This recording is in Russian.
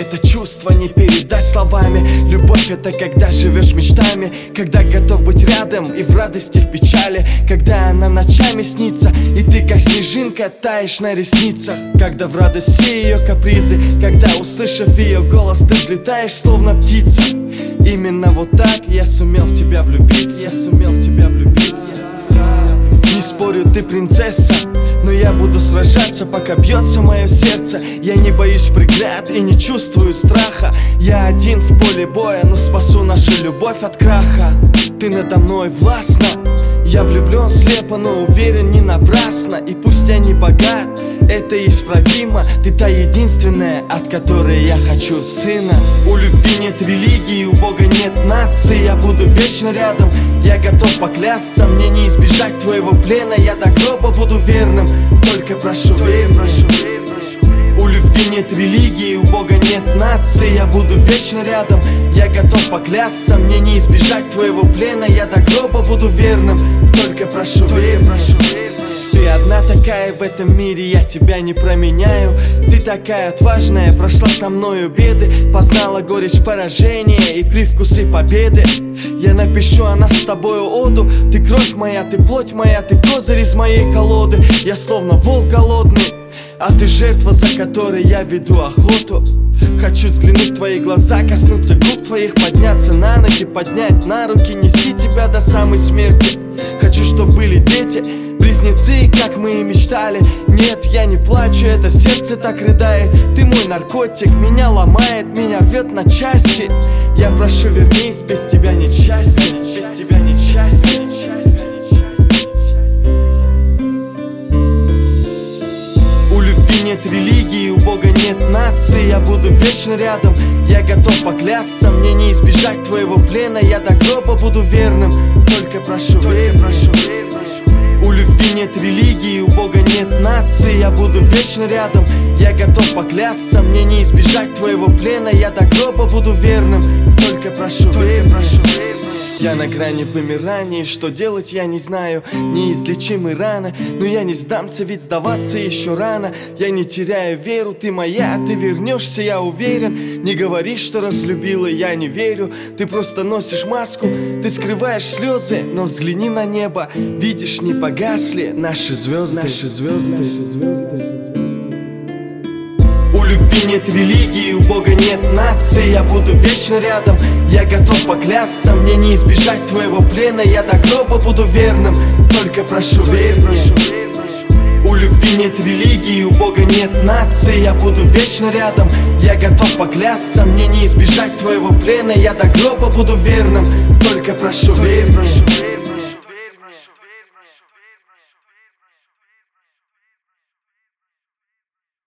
это чувство не передать словами. Любовь — это когда живешь мечтами, когда готов быть рядом и в радости, в печали, когда она ночами снится, и ты как снежинка таешь на ресницах. Когда в радость все ее капризы, когда, услышав ее голос, ты взлетаешь словно птица. Именно вот так я сумел в тебя влюбиться. Не спорю, ты принцесса, но я буду сражаться, пока бьется мое сердце. Я не боюсь преград и не чувствую страха. Я один в поле боя, но спасу нашу любовь от краха. Ты надо мной властна. Я влюблен слепо, но уверен не напрасно. И пусть я не богат, это исправимо. Ты та единственная, от которой я хочу сына. У любви нет религии, у Бога нет нации. Я буду вечно рядом, я готов поклясться. Мне не избежать твоего плена, я до гроба буду верным. Только прошу, верь. У любви нет религии, у Бога нет нации. Я буду вечно рядом, я готов поклясться. Мне не избежать твоего плена, я до гроба буду верным. Только прошу, верь. Ты одна такая в этом мире, я тебя не променяю. Ты такая отважная, прошла со мною беды, познала горечь поражения и привкусы победы. Я напишу о нас с тобою оду. Ты кровь моя, ты плоть моя, ты козырь из моей колоды. Я словно волк голодный, а ты жертва, за которой я веду охоту. Хочу взглянуть в твои глаза, коснуться губ твоих, подняться на ноги, поднять на руки, нести тебя до самой смерти. Хочу, чтобы были дети, близнецы, как мы и мечтали. Нет, я не плачу, это сердце так рыдает. Ты мой наркотик, меня ломает, меня рвет на части. Я прошу, вернись, без тебя нет счастья. Без тебя нет счастья. У любви нет религии, у Бога нет нации. Я буду вечно рядом, я готов поклясться. Мне не избежать твоего плена, я до гроба буду верным. Только прошу, верь. У любви нет религии, у Бога нет нации. Я буду вечно рядом, я готов поклясться. Мне не избежать твоего плена, я до гроба буду верным. Только прошу, верь. Я на грани вымирания, что делать я не знаю. Неизлечимы раны, но я не сдамся, ведь сдаваться еще рано. Я не теряю веру, ты моя, ты вернешься, я уверен. Не говори, что разлюбила, я не верю. Ты просто носишь маску, ты скрываешь слезы, но взгляни на небо, видишь, не погасли наши звезды. У любви нет религии, у Бога нет нации. Я буду вечно рядом, я готов поклясться. Мне не избежать твоего плена, я до гроба буду верным. Только прошу, верь мне. У любви нет религии, у Бога нет нации. Я буду вечно рядом, я готов поклясться. Мне не избежать твоего плена, я до гроба буду верным. Только прошу, верь мне.